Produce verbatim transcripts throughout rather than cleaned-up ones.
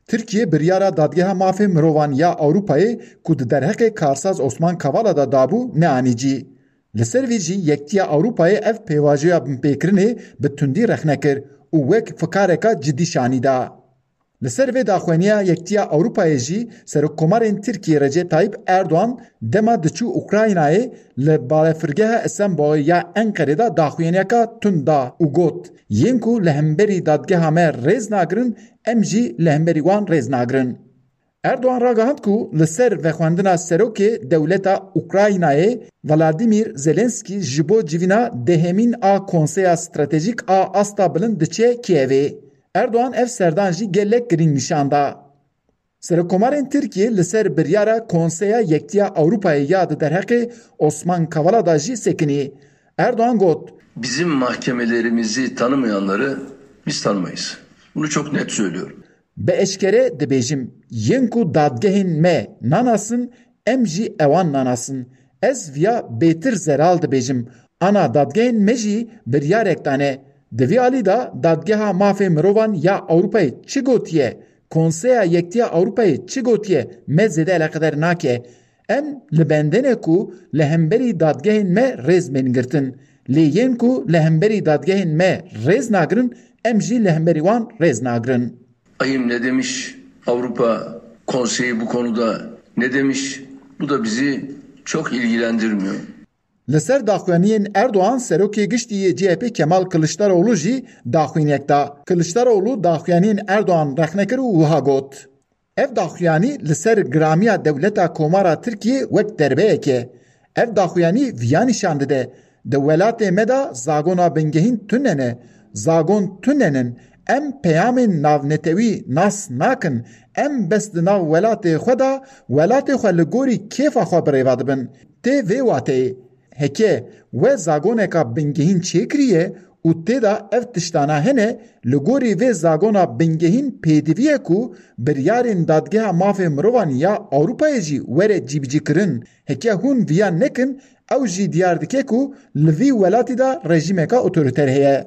Tirkiye biryara dadgeha mafê mirovan ya Ewropayê ku di derheqê karsaz Osman Kavala da dabû neanîcî. Li ser vê jî Yektiya Ewropayê ev pêvajoya binpêkirinê bi tundî rexne kir û wek fikareka cidî şanî da. Li ser vê daxuyaniya Yektiya Ewropayê jî Serokkomarên Tirkiye Recep Tayyip Erdogan dema diçû Ukraynayê li balafirgeha Esenboyê ya Enqerê da daxuyaniyeka tund da û got yên ku li hemberî dadgeha me rêz nagirin em jî li hemberî wan rêz nagirin. Erdogan ragihand ku li ser vexwendina Serokê Dewleta Ukraynayê Volodymyr Zelenskî ji bo civîna dehemîn a Konseya Stratejîk a Asta Bilind diçe Kievê. Erdogan ev serdan jî gelek girîng nîşan da. Serokkomarên Tirkiye li ser biryara Konseya Yektiya Ewropayê ya di derheqê Osman Kavala da jî sekinî. Erdogan got: Bizim mahkemelerimizi tanımayanları biz tanımayız. Bunu çok net söylüyorum. Be eşkere dibêjim yên ku dadgehên me nanasın em jî ewan nanasın. Ez viya bêtir zeral dibêjim. Ana dadgehên me jî biryarek dane. Di vî alî da dadgeha mafê mirovan ya Ewropayê çi gotiye? Konseya Yektiya Ewropayê çi gotiye? Me zêde eleqedar nake. Em li bendenê ku li hemberî dadgehên me rêz bên girtin. Lê yên ku li hemberî dadgehên me rêz nagirin em jî li hemberî wan rêz nagirin. Ayım ne demiş? Avrupa Konseyi bu konuda ne demiş? Bu da bizi çok ilgilendirmiyor. Li ser daxuyaniyên Erdogan Serokê Giştî C H P Kemal Kılıçdaroğlu jî daxuyaniyek da. Kılıçdaroğlu daxuyaniyên Erdogan rexne kir û wiha got. Ev daxuyanî li ser giramiya Dewleta Komara Tirkiye wek derbeyek e. Ev daxuyanî viya nîşan dide. Di welatê me da zagona bingehîn tune ne. Zagon tune nin. Em peyamên navnetewî nas nakin. Em bes di nav welatê xwe da welatê xwe li gorî kêfa xwe birêva dibin. Tê vê wateyê. Heke we zagoneka bingehîn çêkiriye û tê da ev tiştana hene li gorî vê zagona bingehîn pêdiviye ku biryarên dadgeha mafê mirovan ya Ewropayê jî were cîbicî kirin. Heke hûn viya nekin ew jî diyar dike ku li vî welatî da rejimeka otoriter heye.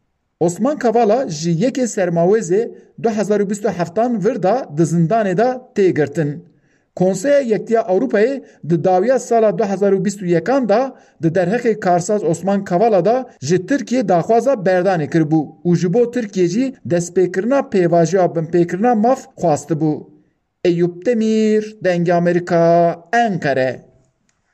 Osman Kavala ji yekê sermawêzê du hezar û bîst û heftan vir da di zindanê da tê girtin. Konseya Yektiya Ewropayê di dawiya sala du hezar û bîst û yekan da di derheqê karsaz Osman Kavala da ji Tirkiye daxwaza berdanê kiribû û ji bo Tirkiye jî destpêkirina pêvajoya binpêkirina maf xwastibû. Eyüp Demir, Dengê Amerîka, Enqere.